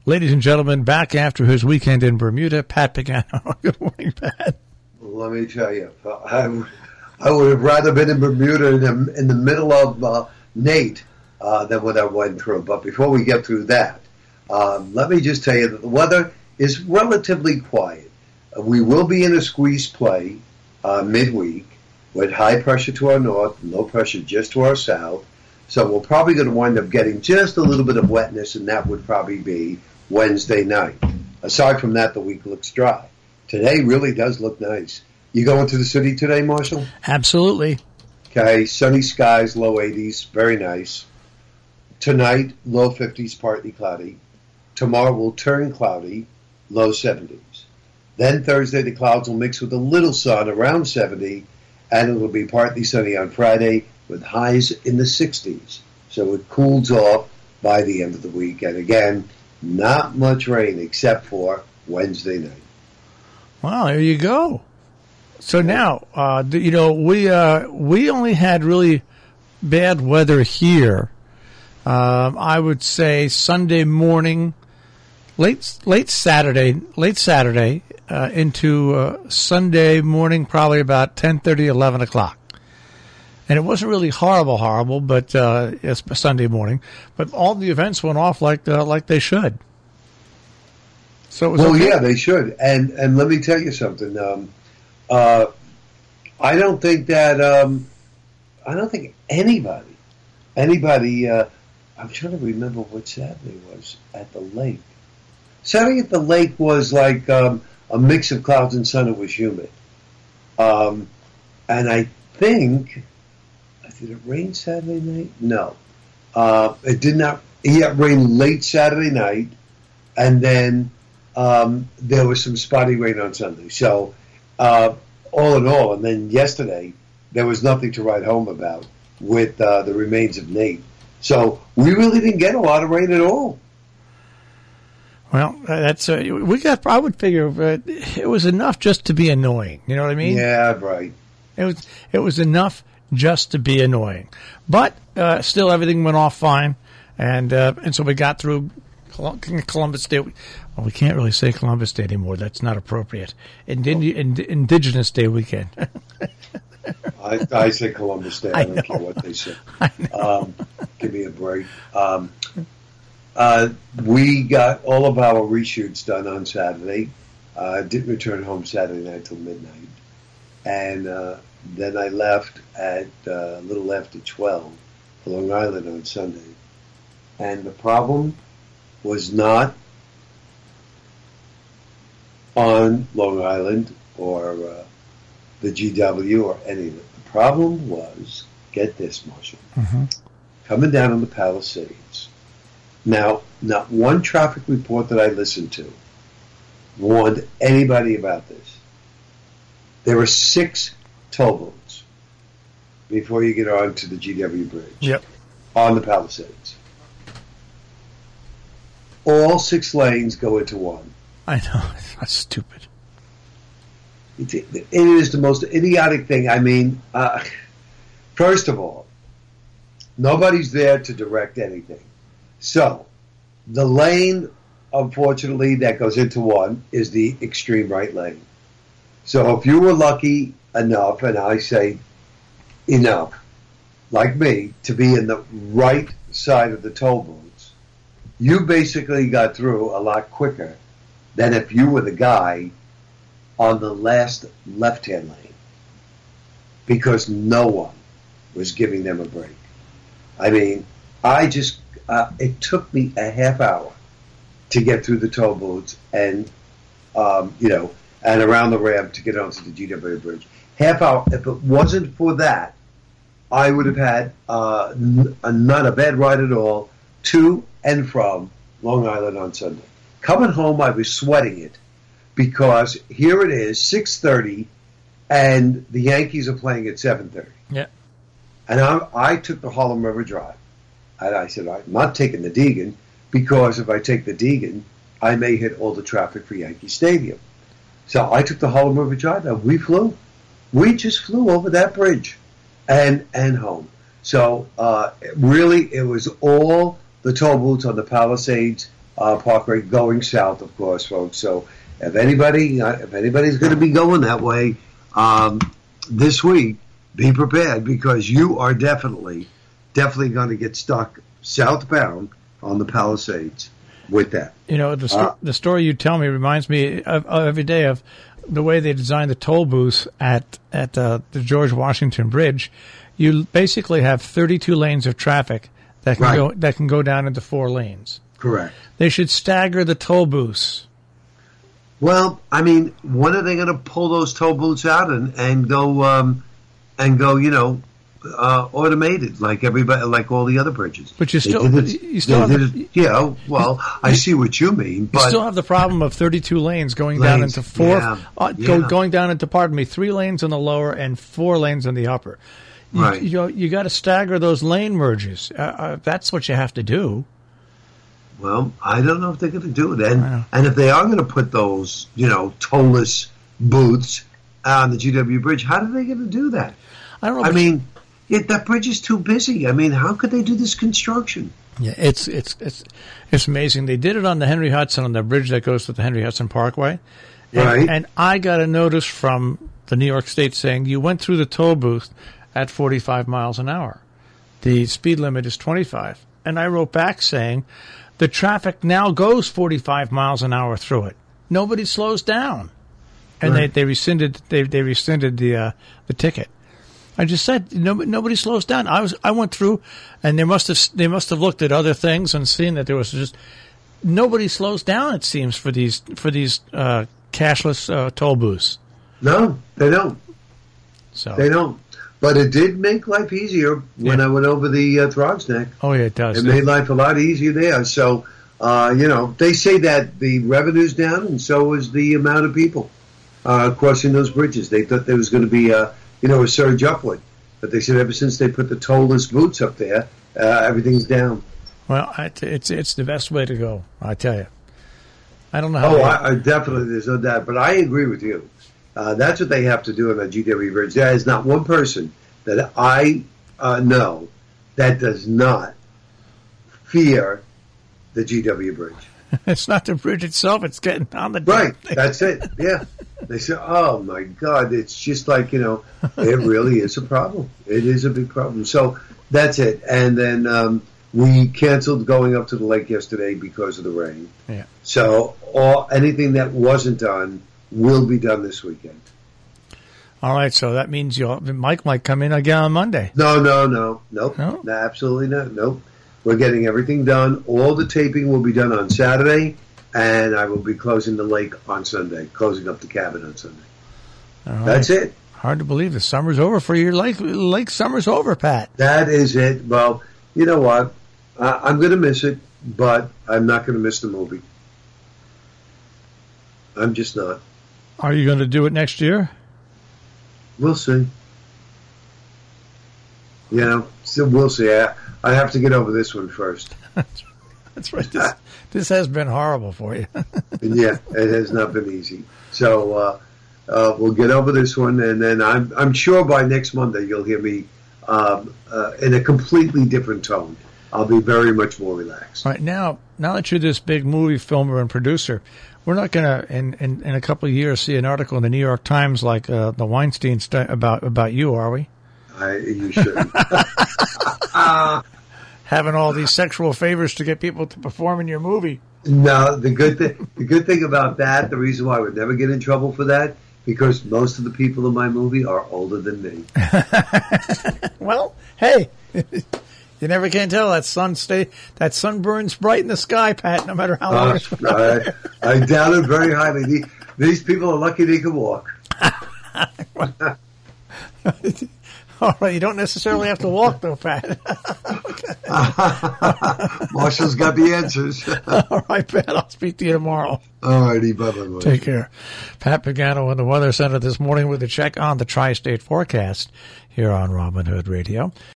Ladies and gentlemen, back after his weekend in Bermuda, Pat Pagano. Good morning, Pat. Let me tell you, I would have rather been in Bermuda in the middle of Nate than what I went through. But before we get through that, let me just tell you that the weather is relatively quiet. We will be in a squeeze play midweek with high pressure to our north, low pressure just to our south. So we're probably going to wind up getting just a little bit of wetness, and that would probably be Wednesday night. Aside from that, the week looks dry. Today really does look nice. You going to the city today, Marshall? Absolutely. Okay, sunny skies, low 80s, very nice. Tonight, low 50s, partly cloudy. Tomorrow will turn cloudy, low 70s. Then Thursday, the clouds will mix with a little sun, around 70, and it will be partly sunny on Friday with highs in the 60s. So it cools off by the end of the week. And again, not much rain except for Wednesday night. Wow, there you go. So now, we only had really bad weather here. I would say Sunday morning, late Saturday, into Sunday morning, probably about 10:30, 11 o'clock. And it wasn't really horrible, but it's Sunday morning. But all the events went off like they should. So it was okay. Yeah, they should. And let me tell you something. I don't think anybody. I'm trying to remember what Saturday was at the lake. Saturday at the lake was like a mix of clouds and sun. It was humid. And I think, did it rain Saturday night? No. It did not. It rained late Saturday night, and then there was some spotty rain on Sunday. So all in all, and then yesterday, there was nothing to write home about with the remains of Nate. So we really didn't get a lot of rain at all. Well, that's we got. I would figure it was enough just to be annoying. You know what I mean? Yeah, right. It was enough just to be annoying, but still everything went off fine, and so we got through Columbus Day. Well, we can't really say Columbus Day anymore. That's not appropriate. Indigenous Day weekend. I say Columbus Day. I don't care what they say. Give me a break. We got all of our reshoots done on Saturday. Didn't return home Saturday night till midnight. And then I left at a little after 12 for Long Island on Sunday. And the problem was not on Long Island or the GW or any of it. The problem was, get this, Marshall, coming down on the Palisades. Now, not one traffic report that I listened to warned anybody about this. There were 6 toll booths before you get onto the GW Bridge on the Palisades. All 6 lanes go into one. I know. That's stupid. It is the most idiotic thing. I mean, first of all, nobody's there to direct anything. So, the lane, unfortunately, that goes into one is the extreme right lane. So if you were lucky enough, and I say enough, like me, to be in the right side of the toll booths, you basically got through a lot quicker than if you were the guy on the last left-hand lane, because no one was giving them a break. I mean, it took me a half hour to get through the toll booths and, and around the ramp to get onto the GW Bridge. Half hour. If it wasn't for that, I would have had not a bad ride at all to and from Long Island on Sunday. Coming home, I was sweating it because here it is, 6:30, and the Yankees are playing at 7:30. Yeah. And I took the Harlem River Drive. And I said, I'm not taking the Deegan, because if I take the Deegan, I may hit all the traffic for Yankee Stadium. So I took the Harlem River Drive, and we flew. We just flew over that bridge and home. So really, it was all the toll booths on the Palisades Parkway going south, of course, folks. So if anybody's going to be going that way this week, be prepared, because you are definitely going to get stuck southbound on the Palisades with that. You know, the story you tell me reminds me of every day of the way they designed the toll booths at the George Washington Bridge. You basically have 32 lanes of traffic that can go down into 4 lanes. Correct. They should stagger the toll booths. Well, I mean, when are they going to pull those toll booths out and go automated like everybody, like all the other bridges? But you still have well, I see what you mean, but you still have the problem of 32 lanes going down into 4, going down into 3 lanes on the lower and 4 lanes on the upper. You got to stagger those lane merges. That's what you have to do. Well, I don't know if they're going to do it, and if they are going to put those, tollless booths on the GW Bridge, how are they going to do that? I don't know. I mean, that bridge is too busy. I mean, how could they do this construction? Yeah, it's amazing. They did it on the Henry Hudson, on the bridge that goes to the Henry Hudson Parkway, and I got a notice from the New York State saying you went through the toll booth at 45 miles an hour. The speed limit is 25, and I wrote back saying the traffic now goes 45 miles an hour through it. Nobody slows down, and they rescinded the ticket. I just said nobody slows down. I went through, and they must have looked at other things and seen that there was just nobody slows down. It seems for these cashless toll booths. No, they don't. So they don't. But it did make life easier when I went over the Throgs Neck. Oh, yeah, it does. It made life a lot easier there. So, they say that the revenue's down, and so is the amount of people crossing those bridges. They thought there was going to be a surge upward. But they said ever since they put the tollless boots up there, everything's down. Well, it's the best way to go, I tell you. I don't know how. I definitely, there's no doubt. But I agree with you. That's what they have to do on the GW Bridge. There is not one person that I know that does not fear the GW Bridge. It's not the bridge itself; it's getting on the right. That's it. Yeah. They say, "Oh my God!" It's just like it really is a problem. It is a big problem. So that's it. And then we canceled going up to the lake yesterday because of the rain. Yeah. So anything that wasn't done will be done this weekend. All right, so that means Mike might come in again on Monday. No. Nope. No, absolutely not. Nope. We're getting everything done. All the taping will be done on Saturday, and I will be closing the lake on Sunday, closing up the cabin on Sunday. Right. That's it. Hard to believe the summer's over for your lake summer's over, Pat. That is it. Well, you know what? I'm going to miss it, but I'm not going to miss the movie. I'm just not. Are you going to do it next year? We'll see. So we'll see. I have to get over this one first. That's right. This has been horrible for you. Yeah, it has not been easy. So we'll get over this one, and then I'm sure by next Monday you'll hear me in a completely different tone. I'll be very much more relaxed. All right, now that you're this big movie filmer and producer, we're not going to, in a couple of years, see an article in the New York Times like the Weinstein about you, are we? You shouldn't. Having all these sexual favors to get people to perform in your movie. No, the good thing about that, the reason why I would never get in trouble for that, because most of the people in my movie are older than me. Well, hey. You never can tell. That sun burns bright in the sky, Pat, no matter how long it's I doubt it very highly. These people are lucky they can walk. All right, you don't necessarily have to walk, though, Pat. Marshall's got the answers. All right, Pat, I'll speak to you tomorrow. All righty, bye-bye. Take care. Pat Pagano in the Weather Center this morning with a check on the tri-state forecast here on Robin Hood Radio.